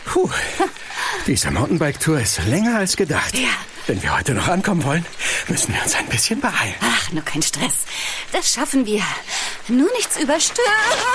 Puh, diese Mountainbike-Tour ist länger als gedacht. Ja. Wenn wir heute noch ankommen wollen, müssen wir uns ein bisschen beeilen. Ach, nur kein Stress. Das schaffen wir. Nur nichts überstürzen.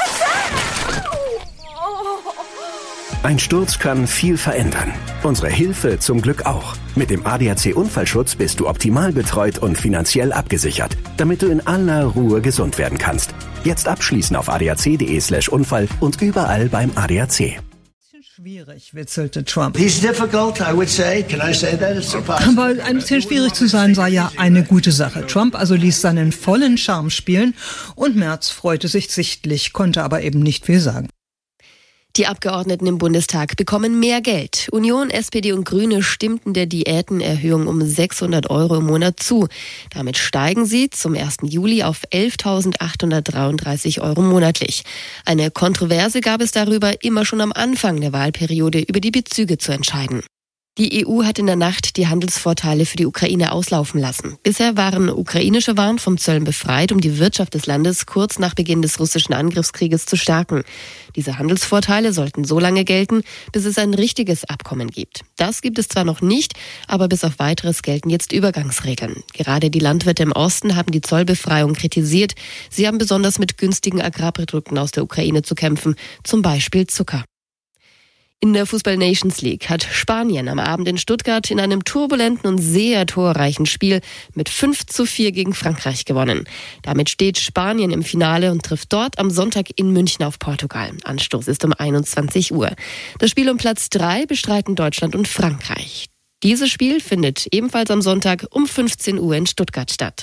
Ein Sturz kann viel verändern. Unsere Hilfe zum Glück auch. Mit dem ADAC-Unfallschutz bist du optimal betreut und finanziell abgesichert, damit du in aller Ruhe gesund werden kannst. Jetzt abschließen auf adac.de/Unfall und überall beim ADAC. Schwierig, witzelte Trump. He's difficult, I would say. Can I say that? It's Aber ein bisschen schwierig zu sein sei ja eine gute Sache. Trump also ließ seinen vollen Charme spielen und Merz freute sich sichtlich, konnte aber eben nicht viel sagen. Die Abgeordneten im Bundestag bekommen mehr Geld. Union, SPD und Grüne stimmten der Diätenerhöhung um 600 € im Monat zu. Damit steigen sie zum 1. Juli auf 11.833 € monatlich. Eine Kontroverse gab es darüber, immer schon am Anfang der Wahlperiode über die Bezüge zu entscheiden. Die EU hat in der Nacht die Handelsvorteile für die Ukraine auslaufen lassen. Bisher waren ukrainische Waren vom Zöllen befreit, um die Wirtschaft des Landes kurz nach Beginn des russischen Angriffskrieges zu stärken. Diese Handelsvorteile sollten so lange gelten, bis es ein richtiges Abkommen gibt. Das gibt es zwar noch nicht, aber bis auf Weiteres gelten jetzt Übergangsregeln. Gerade die Landwirte im Osten haben die Zollbefreiung kritisiert. Sie haben besonders mit günstigen Agrarprodukten aus der Ukraine zu kämpfen, zum Beispiel Zucker. In der Fußball-Nations League hat Spanien am Abend in Stuttgart in einem turbulenten und sehr torreichen Spiel mit 5:4 gegen Frankreich gewonnen. Damit steht Spanien im Finale und trifft dort am Sonntag in München auf Portugal. Anstoß ist um 21 Uhr. Das Spiel um Platz 3 bestreiten Deutschland und Frankreich. Dieses Spiel findet ebenfalls am Sonntag um 15 Uhr in Stuttgart statt.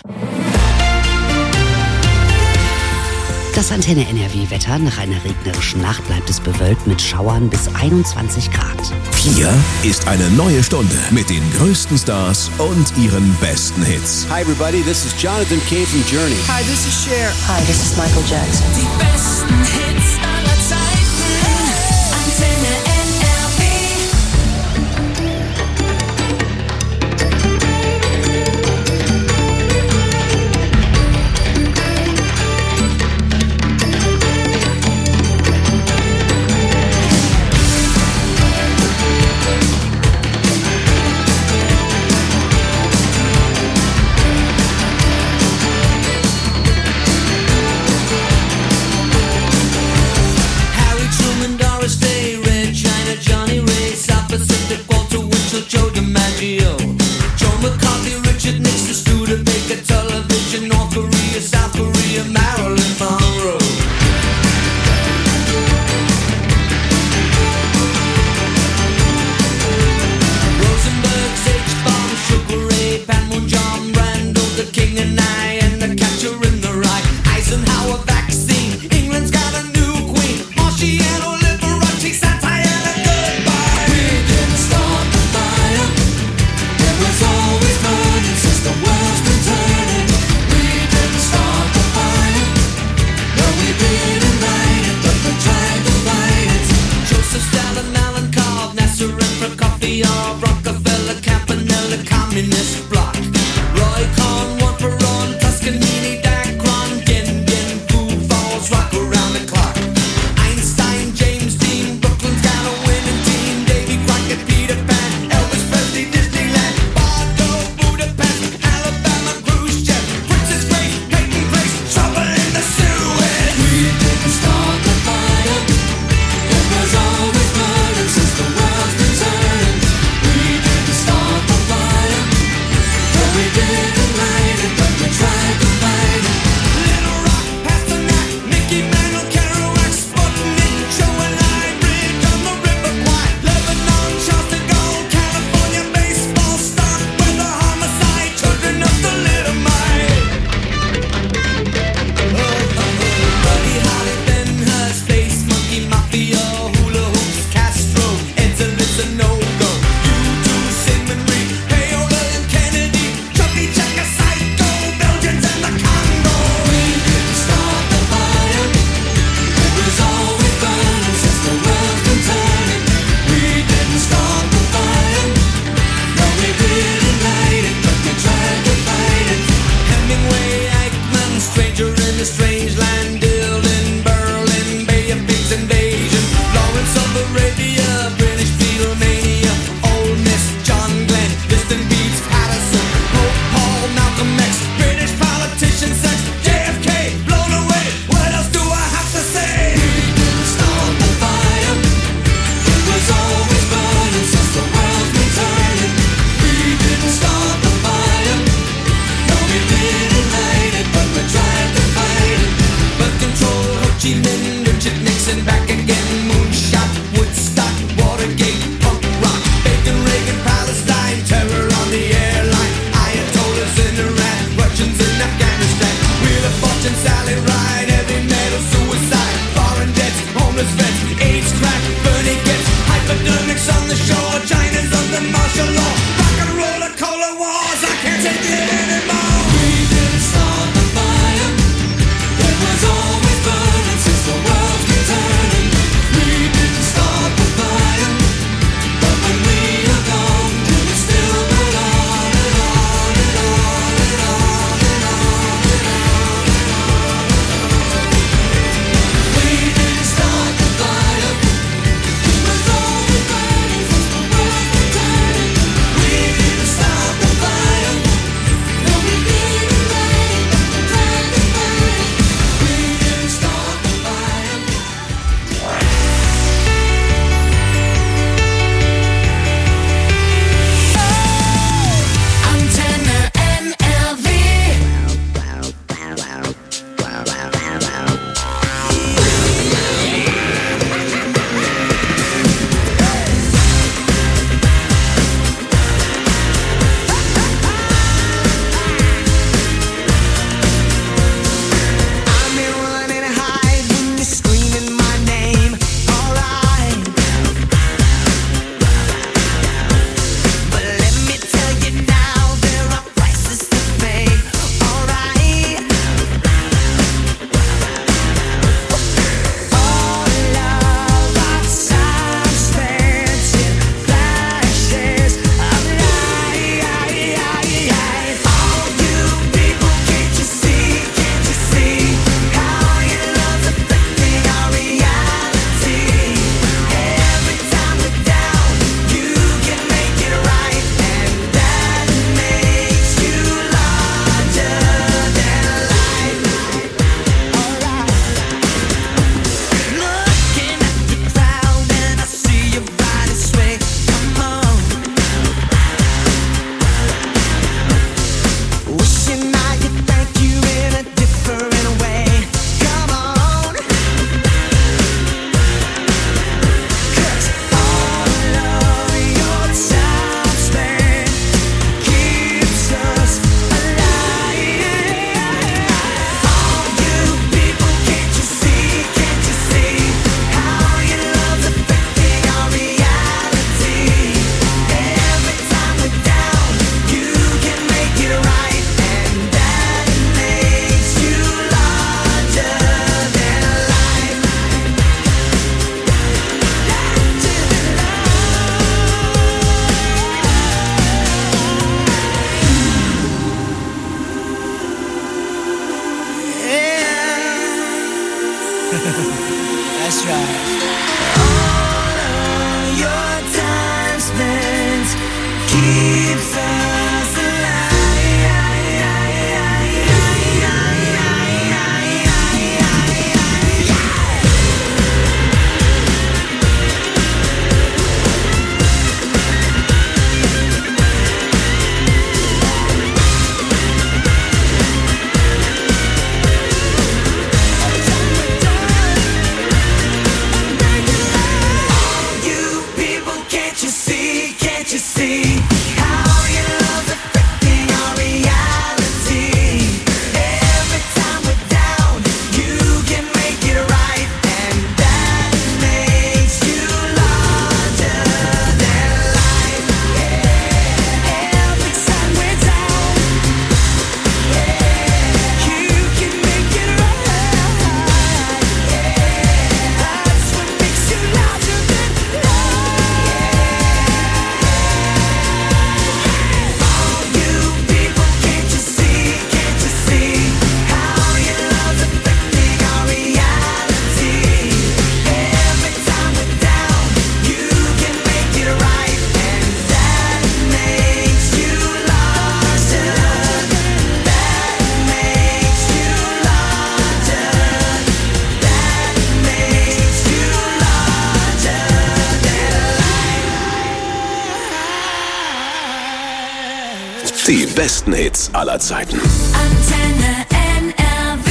Das Antenne NRW-Wetter. Nach einer regnerischen Nacht bleibt es bewölkt mit Schauern bis 21 Grad. Hier ist eine neue Stunde mit den größten Stars und ihren besten Hits. Hi everybody, this is Jonathan Cain from Journey. Hi, this is Cher. Hi, this is Michael Jackson. Die besten Hits aller Zeiten. Antenne NRW. epidemics on the shore, China's under martial law. Rock and roller cola wars, I can't take it anymore. We didn't start the fire, it was always burning since the world's been turning. We didn't start the fire, but when we are gone, will it still burn on and on and on and on and on and on and on? We didn't start the fire, it was always burning since the world's been turning. We didn't start the fire, no we didn't light it, try to fight it. We didn't start the fire. Antenna NRW. I'm here running high when you're screaming my name. Alright, but let me tell you now, there are prices to pay. Alright, all of our time spent in flashes of light. All you people, can't you see how your love's affecting our reality? Every time we're down, you can make it right, and that makes you larger than life. Looking at the crowd and I see your body sway. Come on, wishing I could thank you in a different way. Come on, 'cause all of your time spent keeps us alive. All you people, can't you see how your love's affecting our reality? Every time we're down, you can make it right, and that makes you larger than life. That's right. All of your time spent keeps us you people, can't you see how your love's affecting our reality? Every time we're down, you can make it right, and that makes you larger than life. Every time we're down, you can make it right. That's what makes you larger than all you people, can't you see how your love's affecting our reality? Every time we're down, you can make it right, and that makes you larger. That makes you larger. That makes you larger than life. Die besten Hits aller Zeiten. Antenne NRW.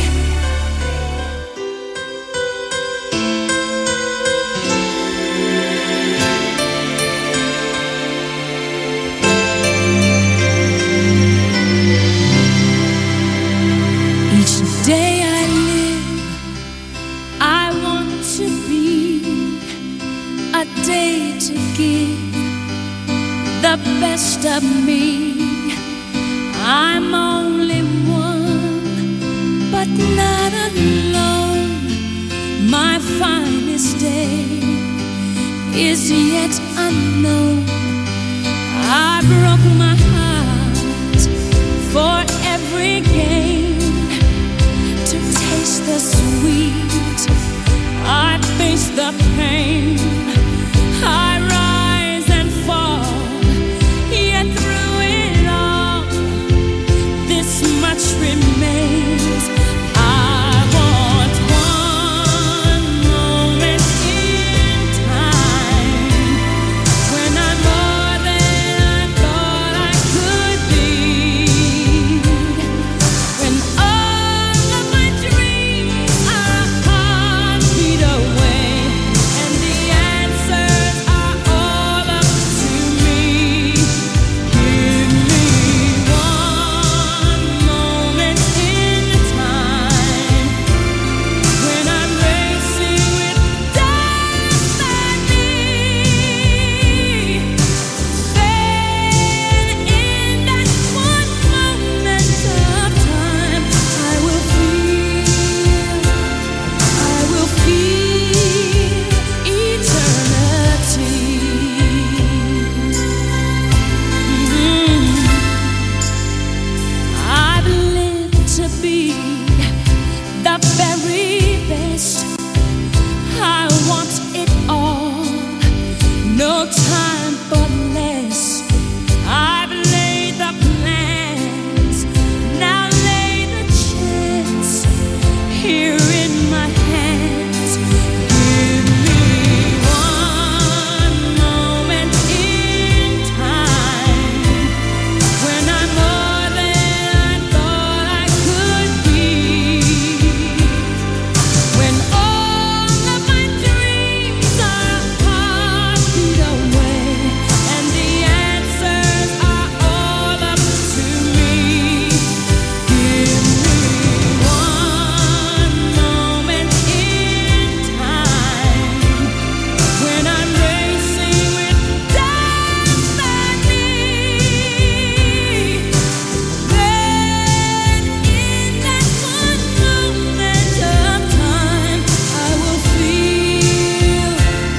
Each day I live, I want to be a day to give the best of me. I'm only one, but not alone. My finest day is yet unknown. I broke my heart for every gain, to taste the sweet. I face the pain. I rise and fall, yet through it all, this much remains. I want one moment in time when I'm more than I thought I could be, when all of my dreams are a heartbeat away, and the answers are all up to me. Give me one moment in time when I'm racing with destiny. Then in that one moment of time, I will feel eternity. I've lived to be the very best. I want it all, no time for less. I've laid the plans, now lay the chance here in my hands. Give me one moment in time when I'm more than I thought I could be, when all of my dreams are a heartbeat away, and the answers are all up to me. Give me one moment in time when I'm racing with destiny. Then in that one moment of time, I will feel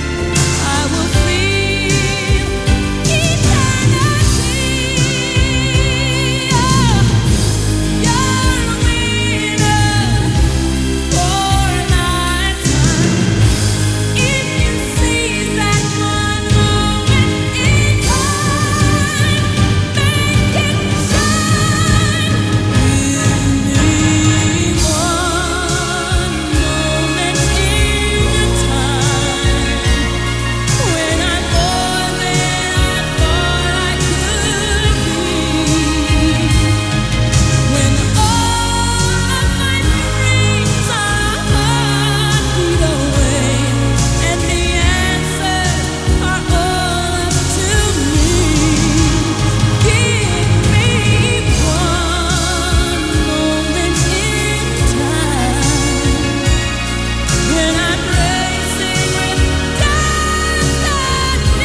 eternity. Oh, you're a winner for a lifetime. If you seize that one moment in time, make it shine. Give me one moment in time when I'm more than I thought I could be, when all of my dreams are a heartbeat away, and the answers are all up to me. Give me one moment in time when I'm racing with destiny.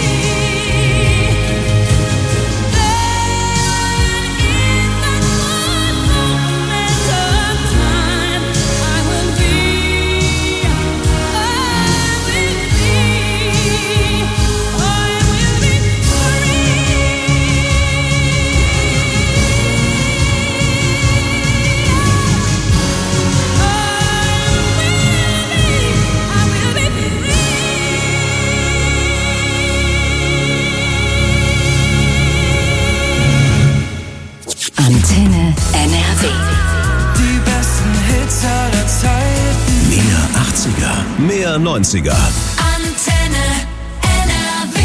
Then in that one moment of time, I will be Antenne NRW. Die besten Hits aller Zeiten. Mehr 80er, mehr 90er. Antenne NRW.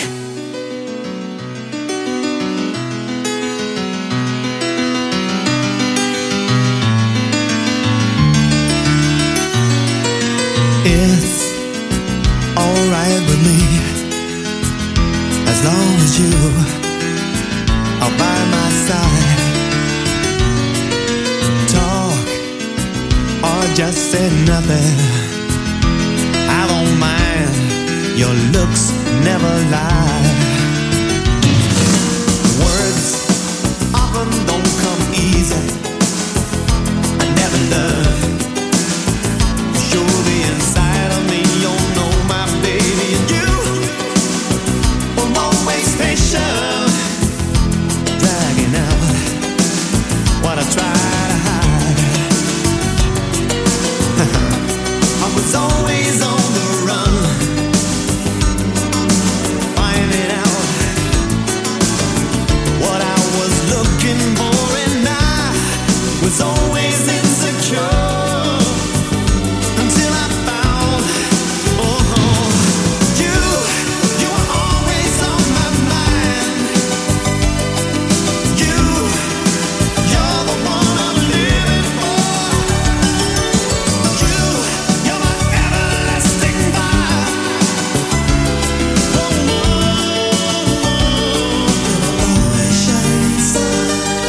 It's alright with me, as long as you are by my side. Talk or just say nothing, I don't mind. Your looks never lie. Words often don't come easy. I never learned. Show the inside of me, you'll know my baby. And you will always patient, dragging out what I try to hide. I was always on the run, finding out what I was looking for, and I was always insecure until I found, you were always on my mind. You're the one I'm living for. You're my everlasting fire. Always shining star.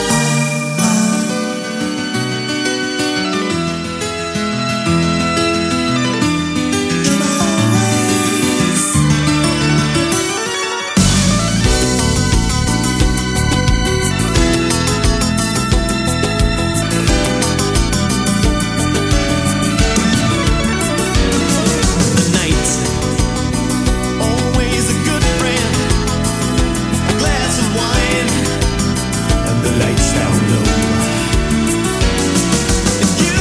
The night, always a good friend. A glass of wine and the lights down low. And you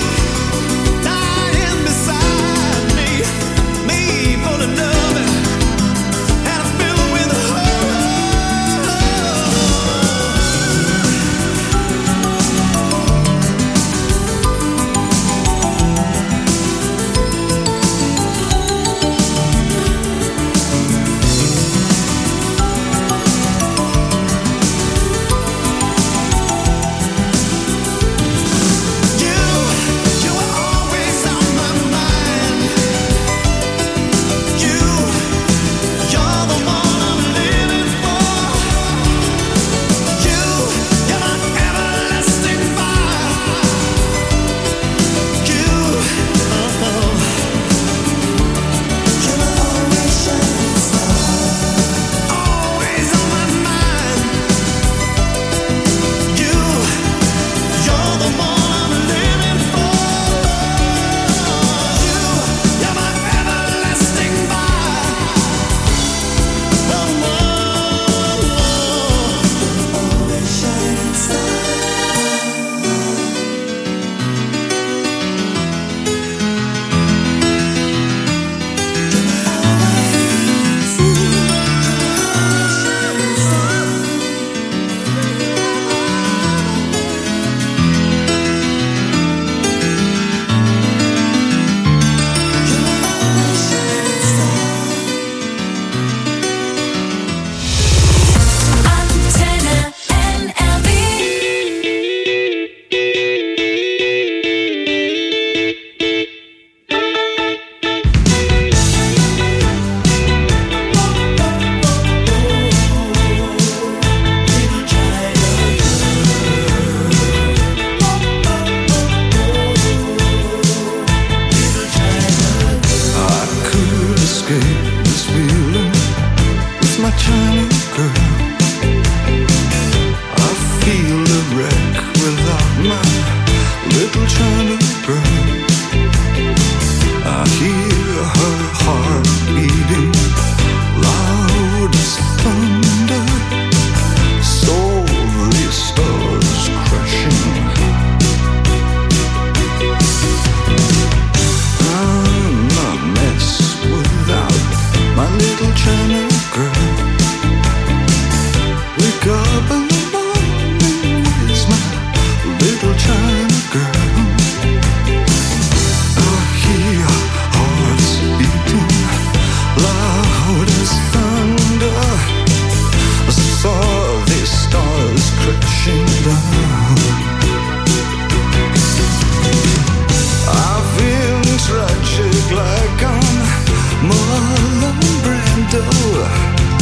lying beside me full of love and filled with hope. You were always on my mind. You're the one I'm living for. You're my everlasting fire. You're always shining star. Always on my mind. You're the one I'm living for. You're my everlasting fire. Always shining star. Antenne NRW. I could escape this feeling with my China girl. I feel a wreck without my little China girl. I hear her heart beating loud as thunder. Softly stars crashing. I'm a mess without my little China girl. Wake up in the morning, is my little China girl. I hear hearts beating loud as thunder. I saw these stars crashing down. I feel tragic like I'm Marlon Brando.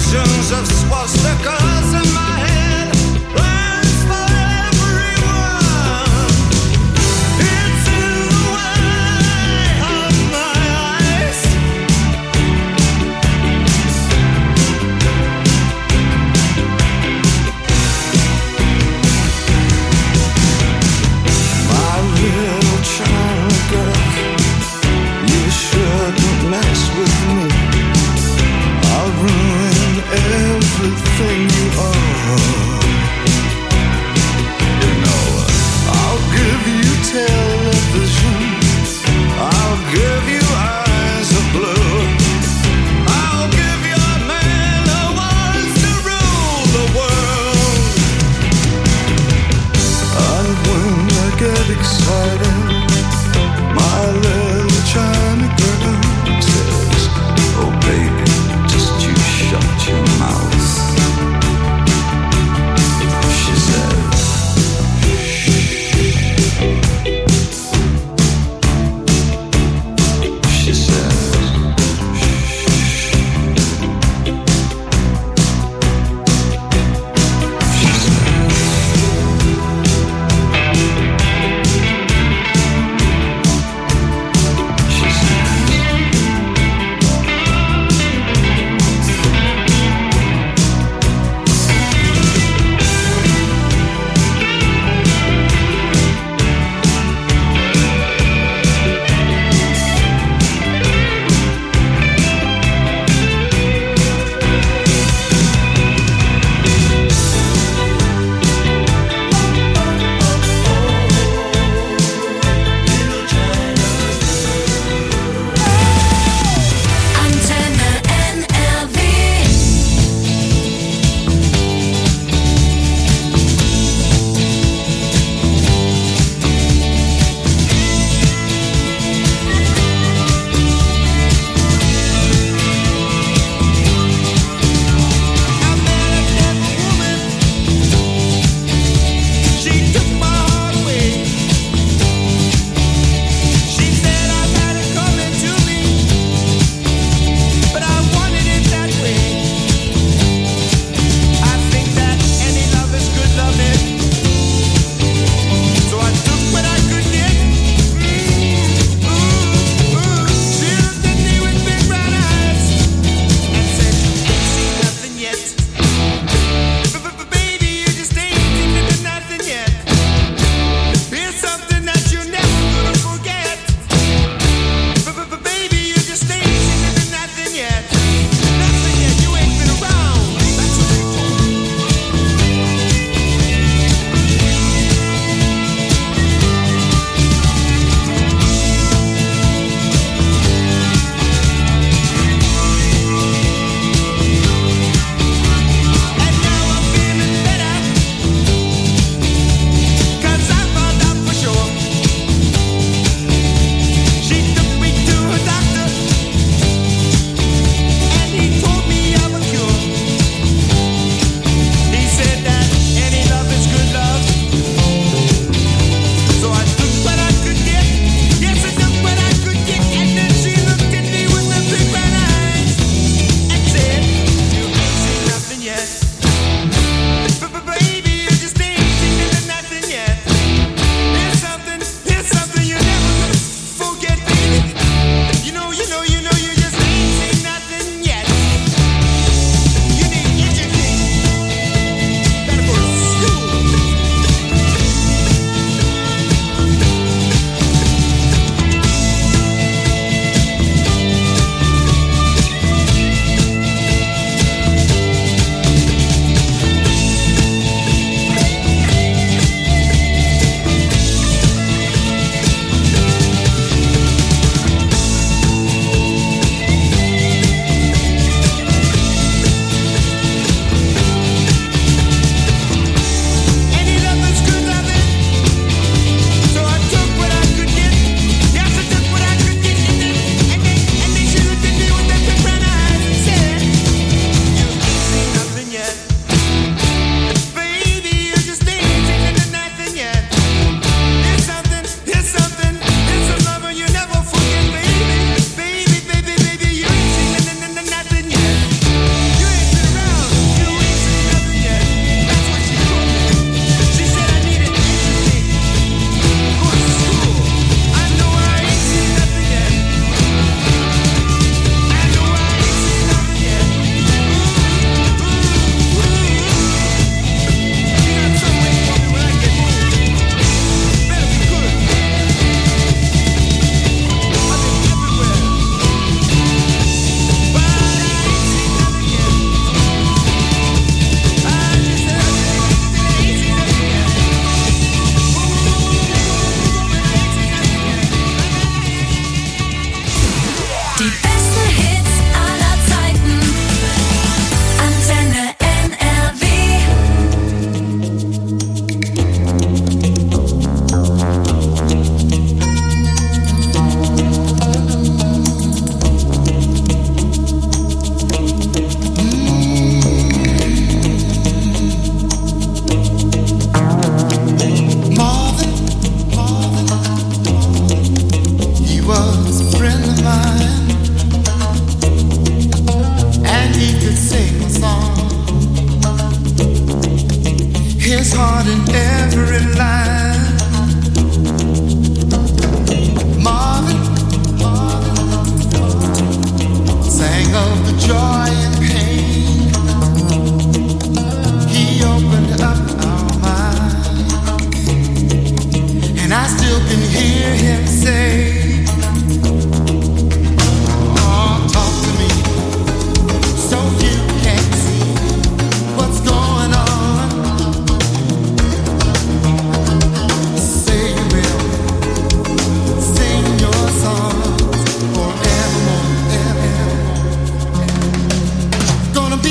visions of swastikas in my head. Plans for everyone. It's in the way of my eyes. My little China girl, you shouldn't mess with me. I'll ruin everything.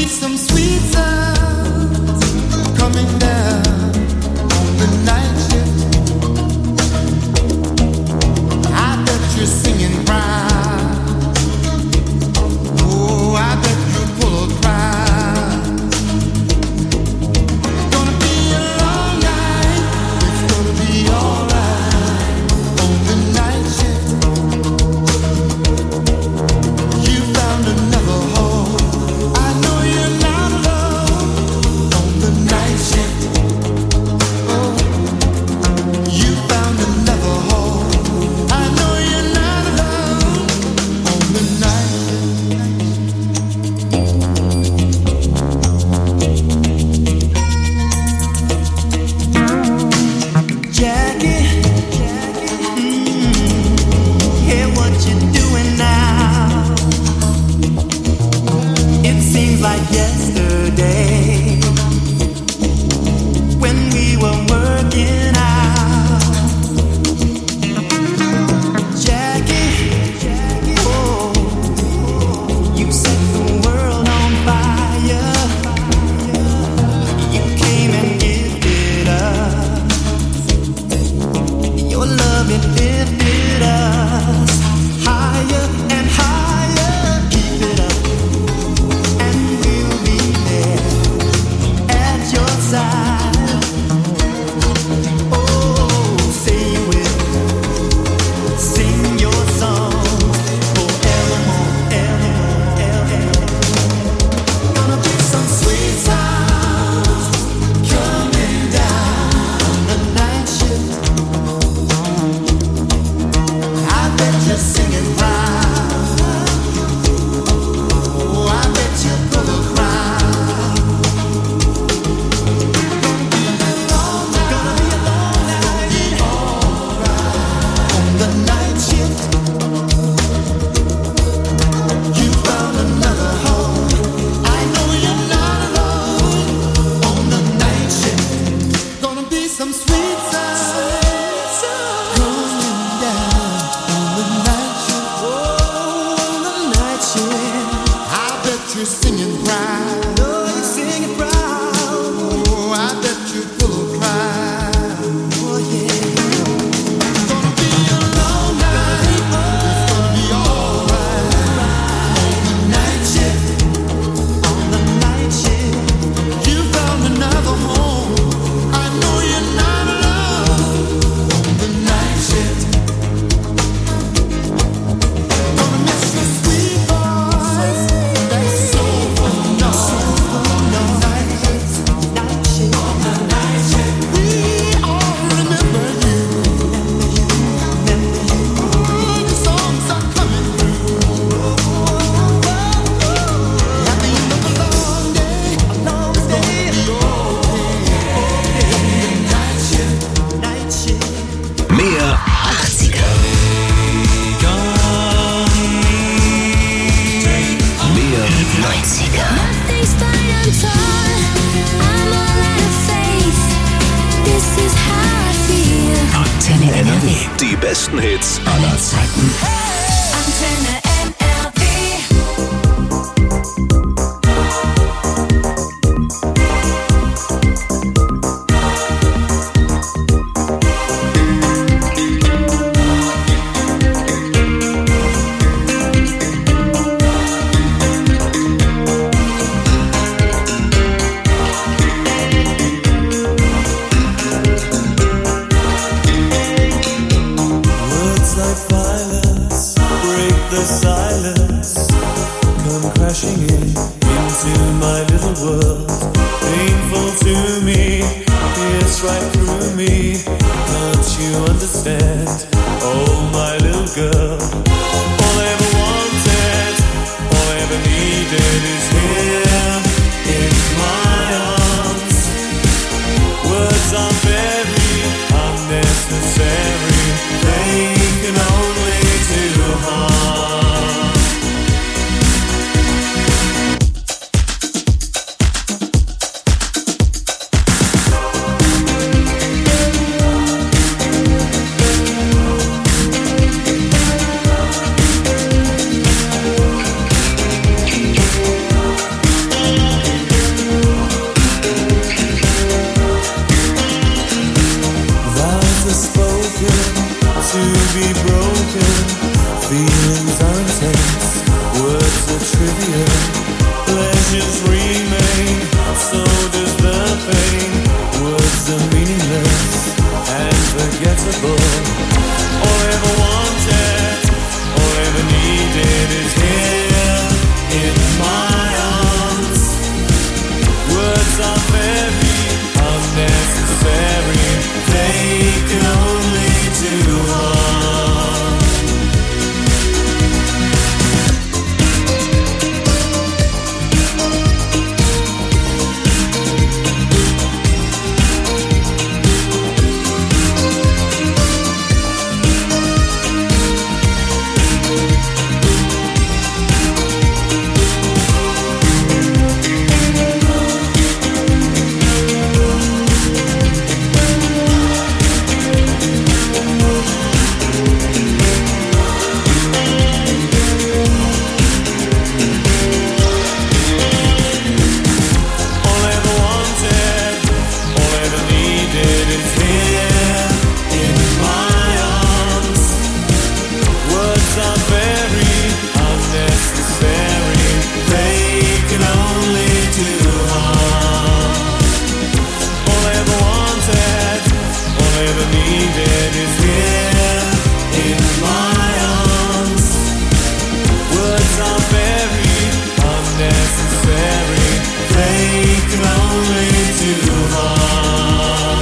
Die besten Hits aller Zeiten. Antenne way too hard.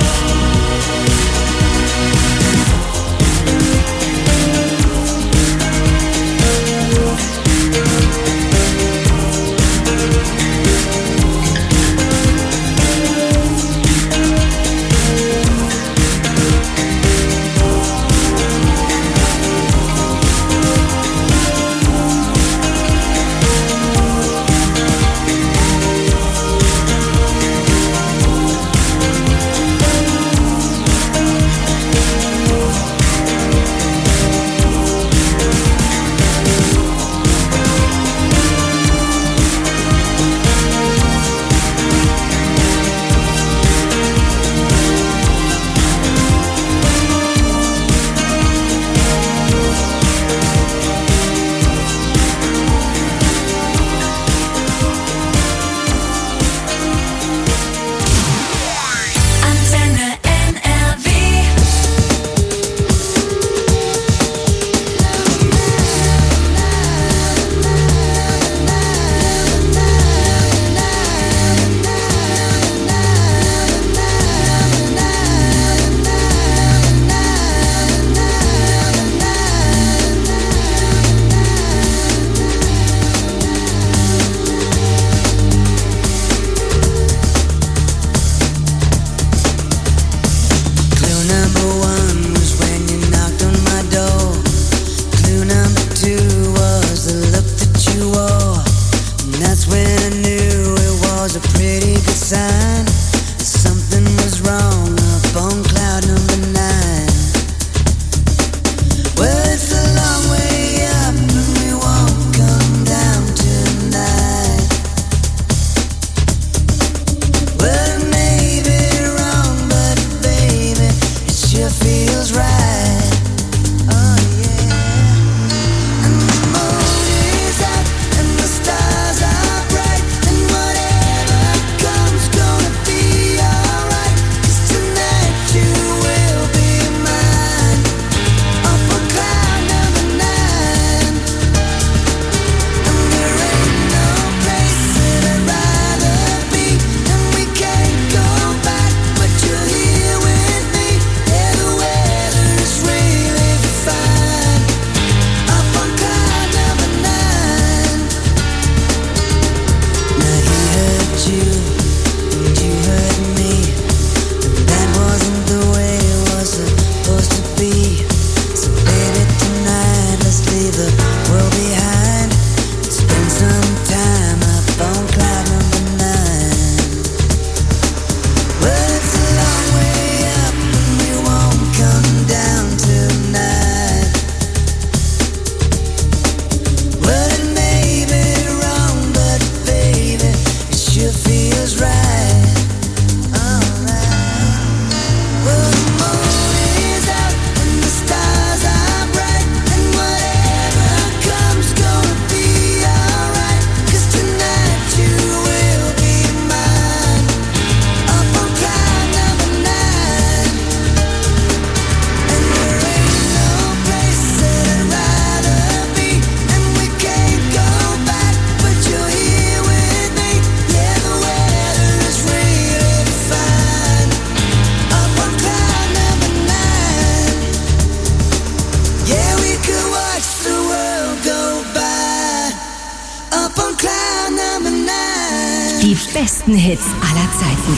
Die besten Hits aller Zeiten.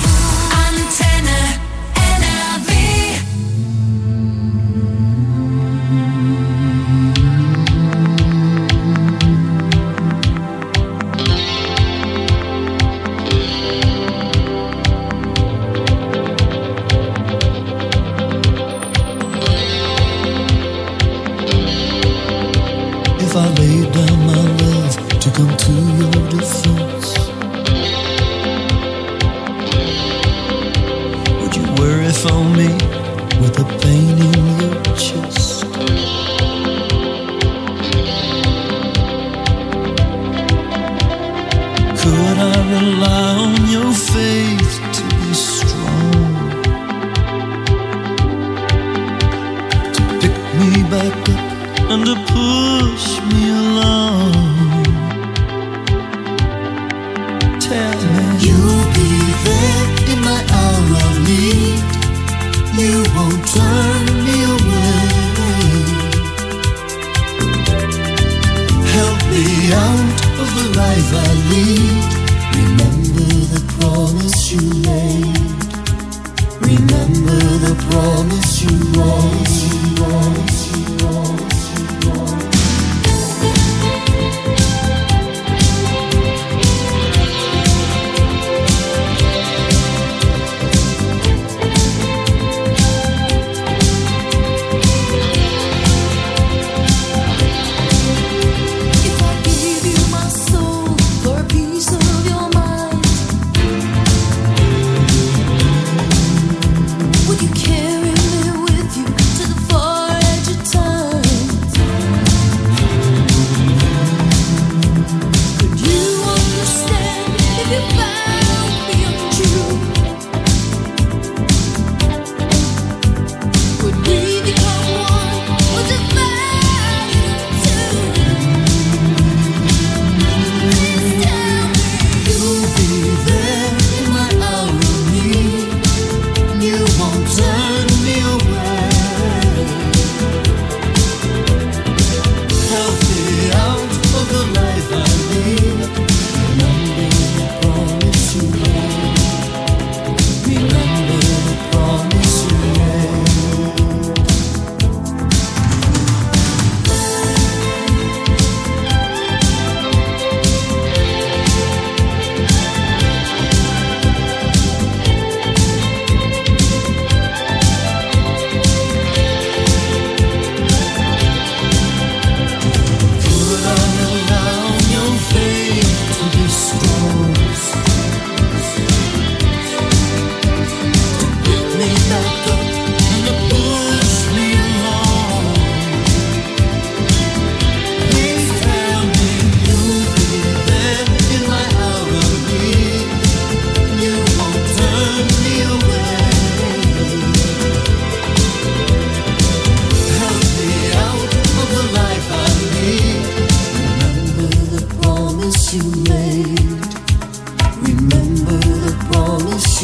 Antenne NRW. If I laid down my love to come to your defense, would you worry for me with the pain in your chest? Could I rely on your faith to be strong, to pick me back up and to push me along? Tell me you'll be there.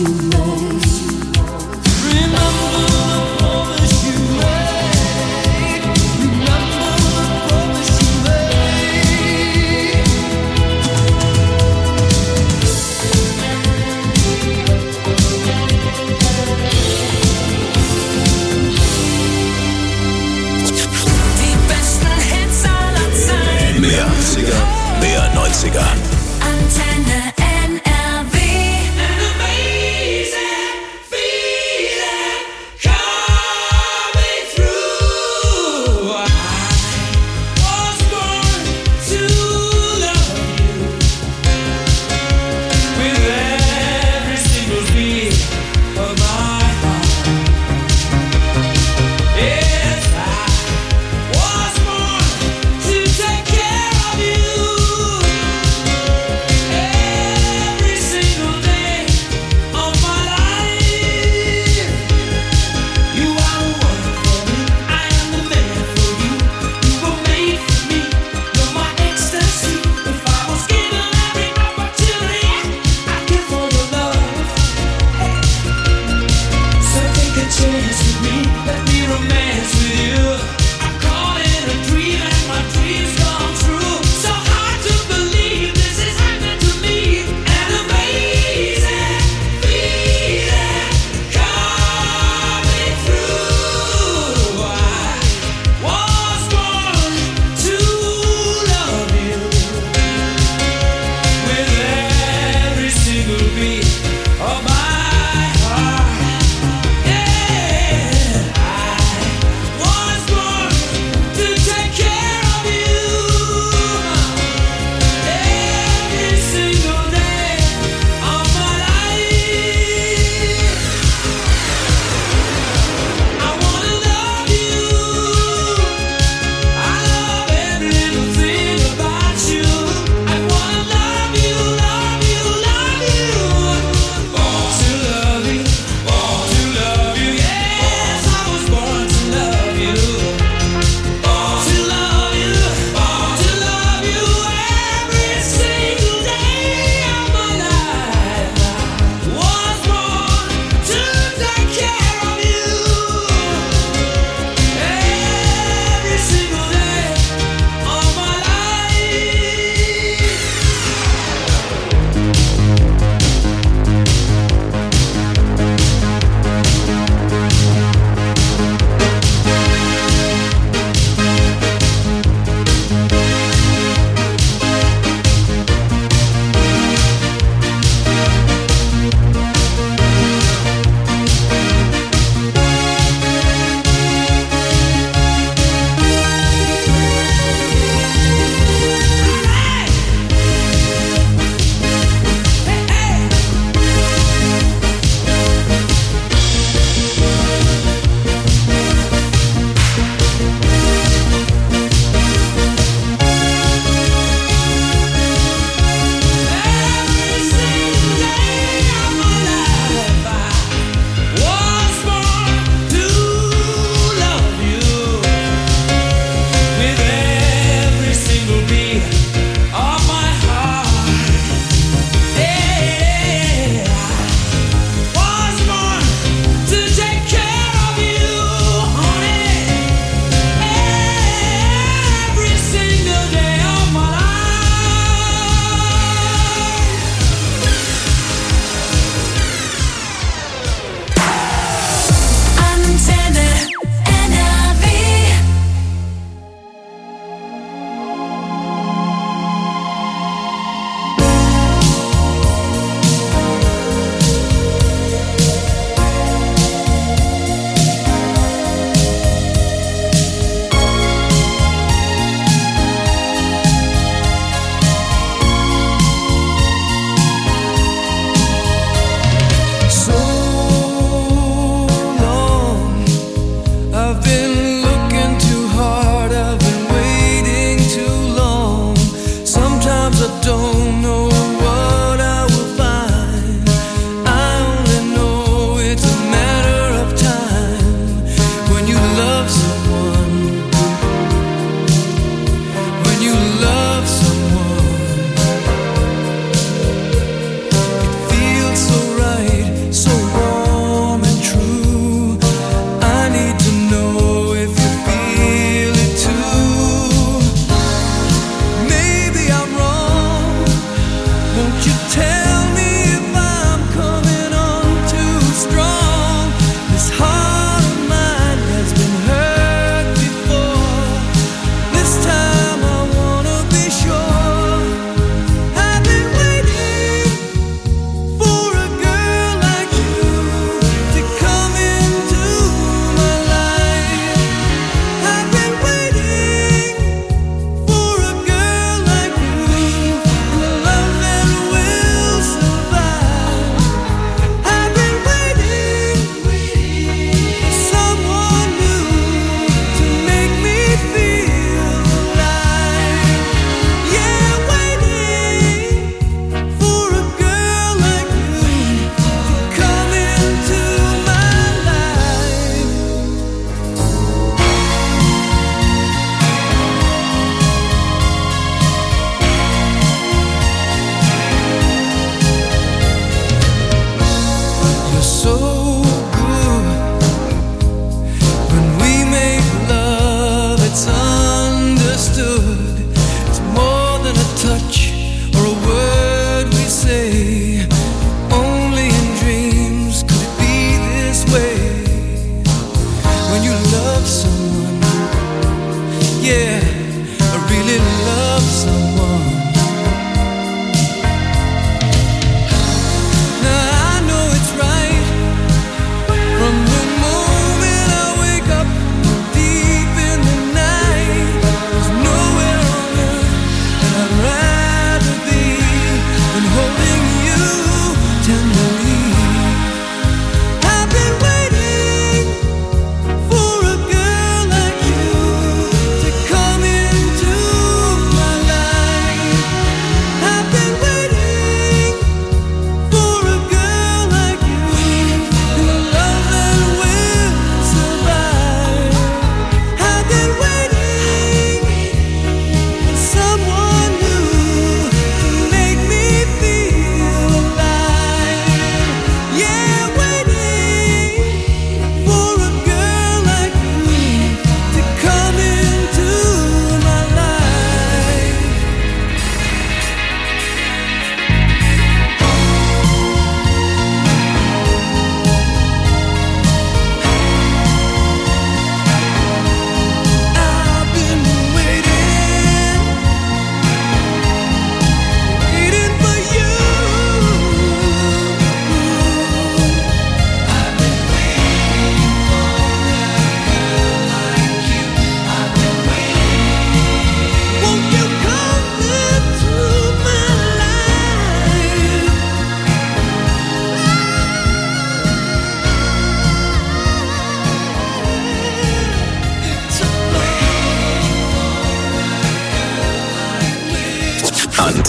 you made. Remember the promise you made. Remember the promise you made. Die besten Hits aller Zeiten. Mehr 80er, mehr 90er. Antenne NRW.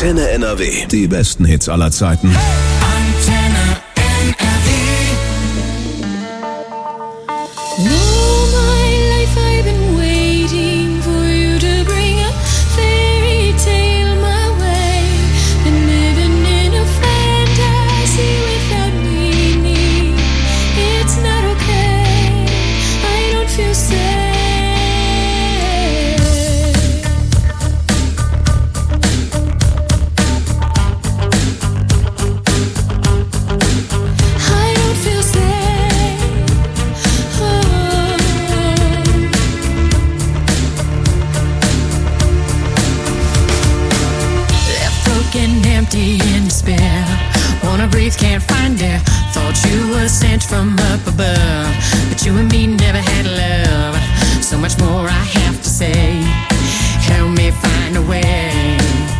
Antenne NRW. Die besten Hits aller Zeiten. Antenne NRW. All my life I've been waiting for you to bring a fairy tale my way. Been living in a fantasy without meaning. It's not okay. I don't feel safe. I don't feel safe. Oh. Left broken, empty, in despair. Wanna breathe, can't find air. Thought you were sent from up above, but you and me never had love. So much more I have to say. Help me find a way.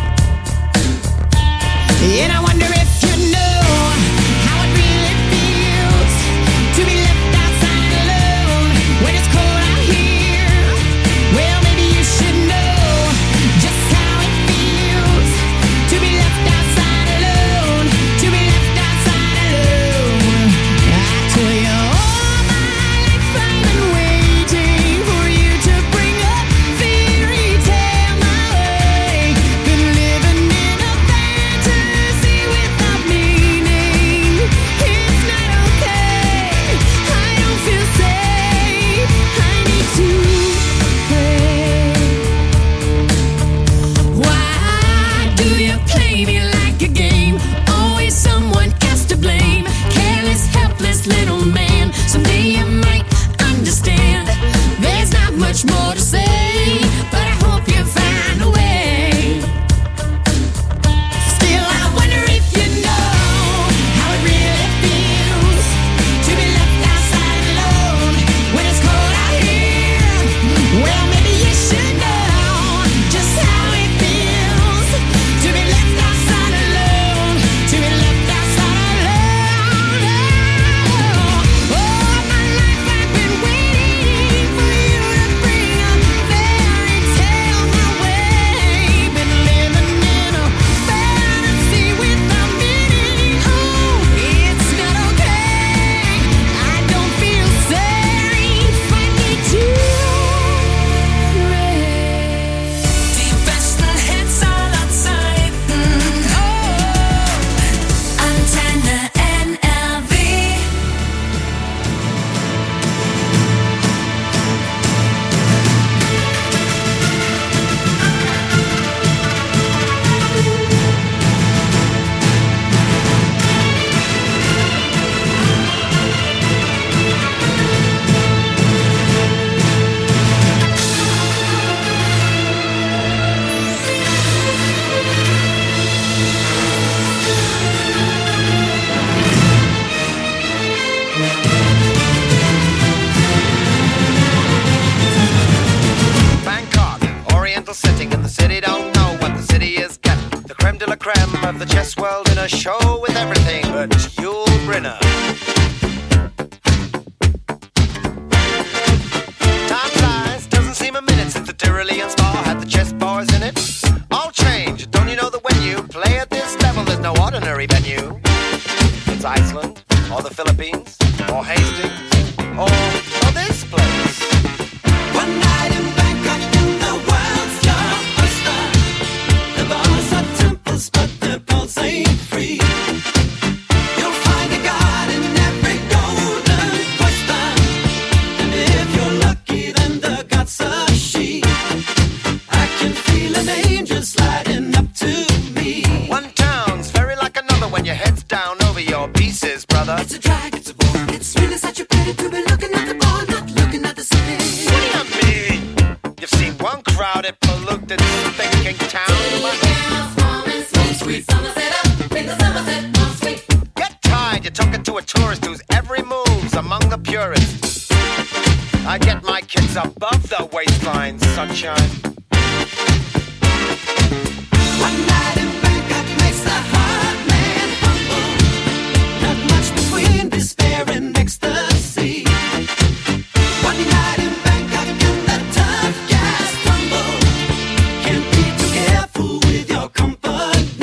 And I wonder if you know how it really feels to be left outside alone when it's cold out here. Well, maybe you should know just how it feels to be left outside alone, to be left outside alone. I tell you, all my life I've been waiting for you to bring a fairy tale my way. Been living in a fantasy without meaning. It's not okay. I don't feel safe. I need to pray. Why do you play me like a game? Always someone else to blame. Careless, helpless little man. Someday you might understand. There's not much more to say, but I hope you find a way. Still, I wonder if you know how it really feels to be left outside alone when it's cold out here. Well, maybe you should know just how it feels to be left outside alone, to be left outside alone. All my life I've been waiting for you to bring a fairy tale my way. Been living in a fantasy without meaning. Oh, it's not okay. I don't feel safe. I need to pray. Die besten Hits aller Zeiten. Oh, Antenne NRW. Bangkok, oriental setting, and the city don't know what the city is getting. The creme de la creme of the chess world in a show with everything but Yul Brynner. Time flies, doesn't seem a minute since the Tyrolean Spa had the chess bars in it. All change, don't you know that when you play at this level, there's no ordinary venue? It's Iceland, or the Philippines, or Hastings, or this place. One night in Bangkok in the world's your oyster. The bars are temples, but the pulse ain't free. You'll find a god in every golden oyster. And if you're lucky, then the god's a she. I can feel an angel sliding up to me. One town's very like another when your head's down over your pieces, brother. It's a drag, it's a bore. It's really such a pity to be looking at the ball, not looking at the city. What do you mean? You've seen one crowded, polluted, thinking town. Get tired, you're talking to a tourist whose every move's among the purists. I get my kids above the waistline, sunshine. One night in Bangkok makes the heart man humble. Not much between despair and ecstasy. One night in Bangkok and the tough guys tumble. Can't be too careful with your company.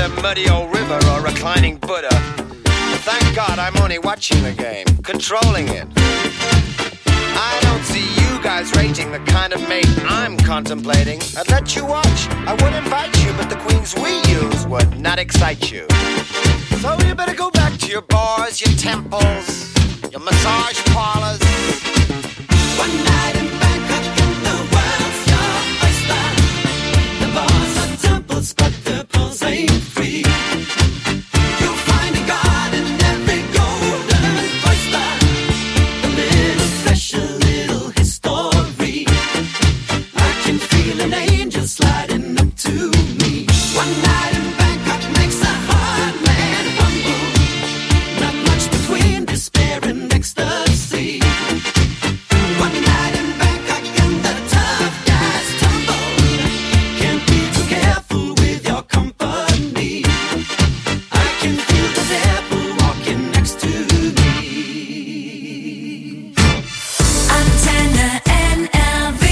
a muddy old river or reclining Buddha. Thank God I'm only watching the game, controlling it. I don't see you guys rating the kind of mate I'm contemplating. I'd let you watch, I would invite you, but the queens we use would not excite you. So you better go back to your bars, your temples, your massage parlors. One night in Bangkok and the world's your oyster. The bars are temples, but the pearls ain't free. You'll find a god in every golden oyster. A little flesh, a little history. I can feel an angel sliding up to me. One night in Bangkok makes a hard man humble. Not much between despair and ecstasy. One night in Bangkok and the tough guys tumble. Can't be too careful with your company. I can feel the devil walking next to me. Antenne NRW.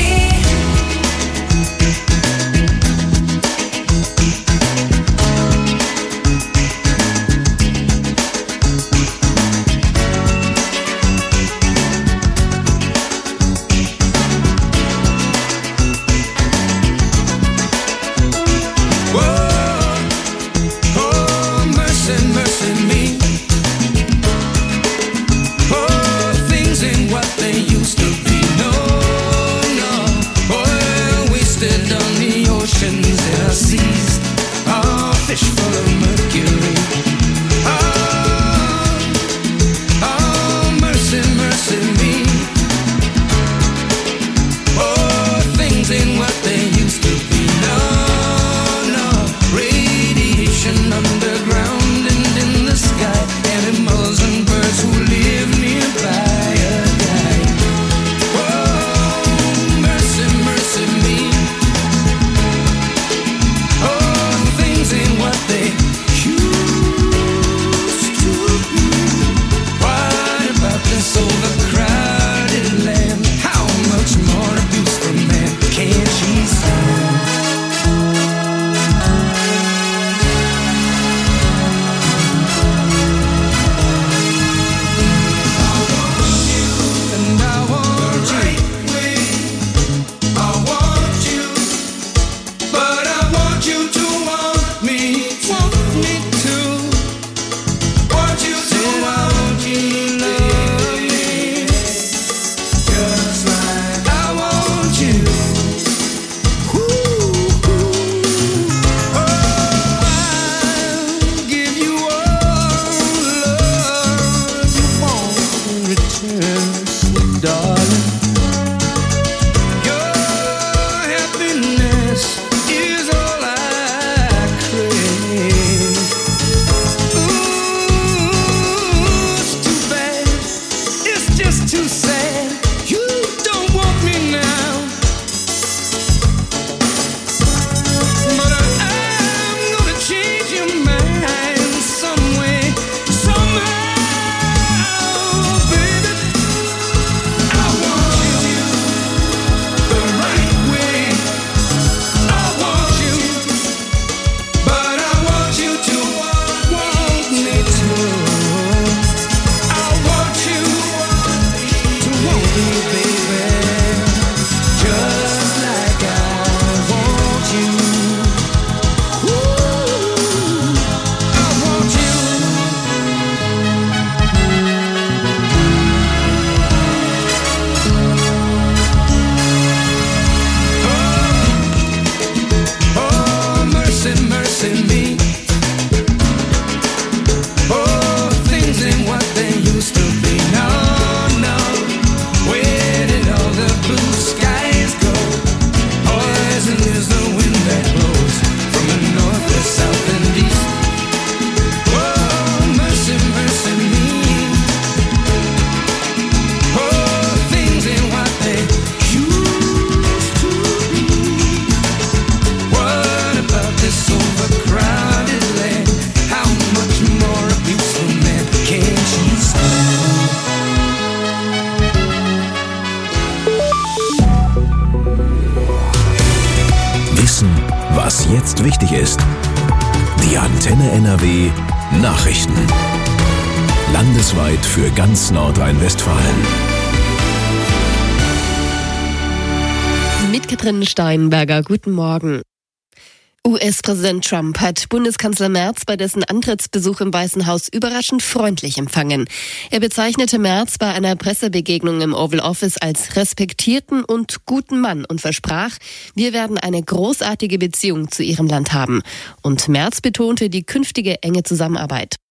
Oh, mercy, mercy me. Oh, things ain't what they used to be. No, no. Oil wasted on the oceans and our seas. Oh, fish full of mercury. Oh, mercy, mercy me. Oh, things ain't what they used to be. No, no. Radiation underground and in the sky. Animals and birds who live nearby are dying. Oh, mercy, mercy me. Oh, things ain't what they used to be. What about this overcrowded land? How much more abuse from man can she stand? And I want the right way. I want you, but I want you to want me too. Want you to want you, love me, just like I want you. I'll give you all love you want in return, sweet darling. Your happiness is all I crave. Ooh, it's too bad, it's just too sad. You don't want me now, but I'm gonna change your mind some way, somehow, baby. I want you the right way. I want you, but I want you to want me too. I want you to want me, baby, just like I want you. Ooh, I want you. Oh, mercy, mercy me. Oh, things ain't what they used to be. No, no. Where did all the blue skies go? Poison is the wind that blows from the north, the south, and east. Oh, mercy, mercy me. Oh, things ain't what they used to be. What about this overcrowded land? How much more abuse from man can she stand? Wissen, was jetzt wichtig ist. Die Antenne NRW Nachrichten. Landesweit für ganz Nordrhein-Westfalen. Mit Katrin Steinberger, guten Morgen. US-Präsident Trump hat Bundeskanzler Merz bei dessen Antrittsbesuch im Weißen Haus überraschend freundlich empfangen. Er bezeichnete Merz bei einer Pressebegegnung im Oval Office als respektierten und guten Mann und versprach, wir werden eine großartige Beziehung zu ihrem Land haben. Und Merz betonte die künftige enge Zusammenarbeit.